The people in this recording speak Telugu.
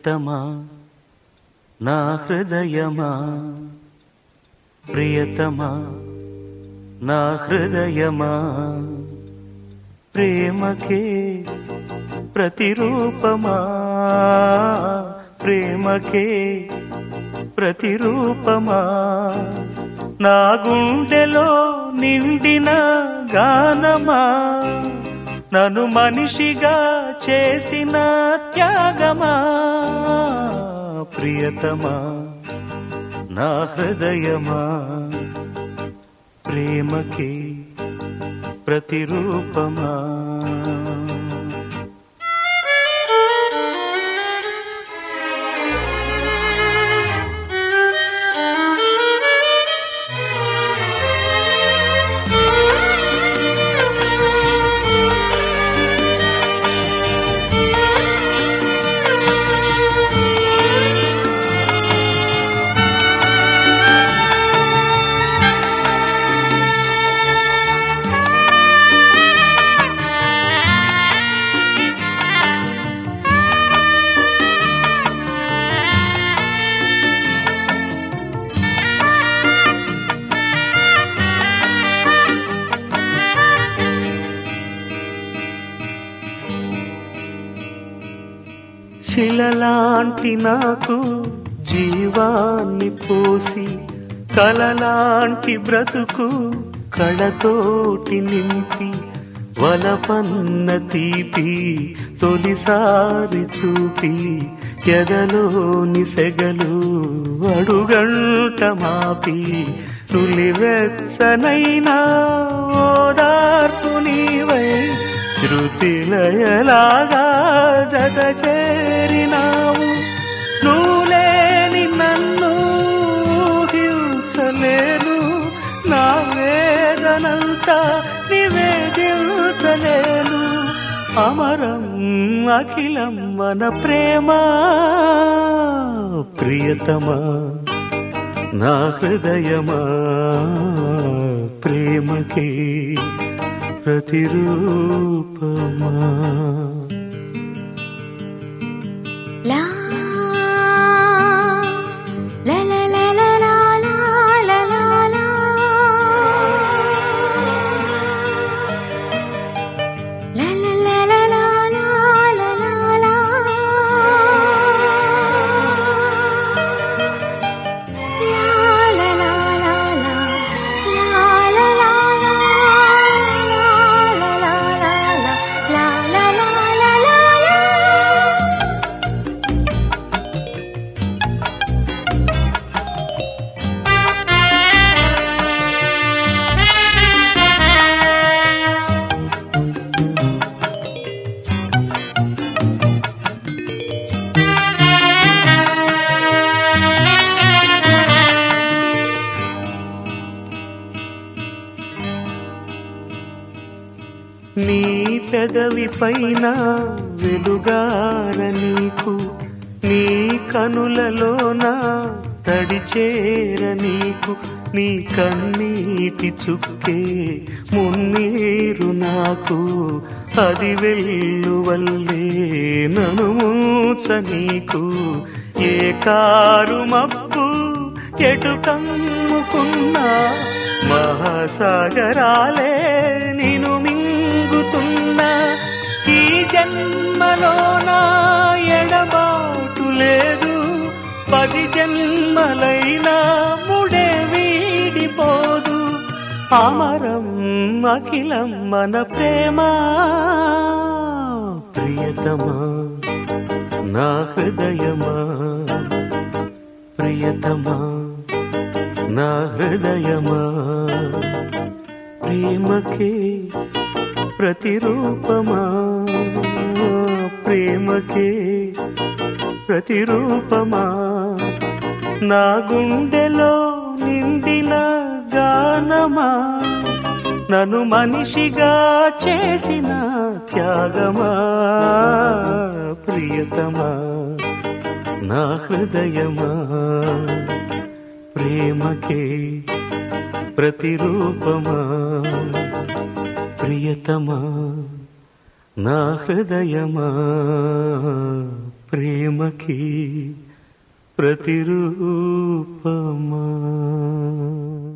ప్రియతమా నా హృదయమా, ప్రియతమా నా హృదయమా, ప్రేమకే ప్రతిరూపమా, ప్రేమకే ప్రతిరూపమా, నా గుండెలో నిండిన గానమా, నన్ను మనిషిగా చేసిన త్యాగమా, ప్రియతమా నా హృదయమా, ప్రేమకే ప్రతిరూపమా. శిలలాంటి నాకు జీవాన్ని పోసి, కలలాంటి బ్రతుకు కళతోటి నింపి, వలపన్న తీపి తొలిసారి చూపి, ఎదలోని సెగలు అడుగంట మాపి, తులివెచ్చనైనా ఓదార్పు నీవై, శృతిలయలాగా జత చేరినావు. నువ్వులేని నన్ను ఊహించలేను, నా వేదనంతా నివేదించలేను. అమరం అఖిలం మన ప్రేమ, ప్రియతమా నా హృదయమా, ప్రేమకే ప్రతిరూపమా. లా లా లా లా లా లా లా లా లా లా లా లా లా లా లా లా. నీ పెదవి పైన వెలుగార నీకు, నీ కనులలోన తడిచేర నీకు, నీ కన్నీటి చుక్కే మున్నీరు నాకు, అది వెల్లువల్లే నన్ను మూచ నీకు. ఏ కారు మబ్బు ఎటు కమ్ముకున్నా, మహాసాగరాలే నిన్ను మింగుతున్నా. ఈ జన్మలోన ఎడబాటు లేదు, 10 జన్మలైనా ముడే వీడిపోదు. అమరం అఖిలం మన ప్రేమ, ప్రియతమా నా హృదయమా, ప్రియతమా నా హృదయమా, ప్రేమకే ప్రతిరూపమా, ప్రేమకే ప్రతిరూపమా, నా గుండెలో నిండిన గానమా, నన్ను మనిషిగా చేసిన త్యాగమా, ప్రియతమా నా హృదయమా, ప్రేమకే ప్రతిరూపమా, ప్రియతమా నా హృదయమా, ప్రేమకి ప్రతిరూపమా.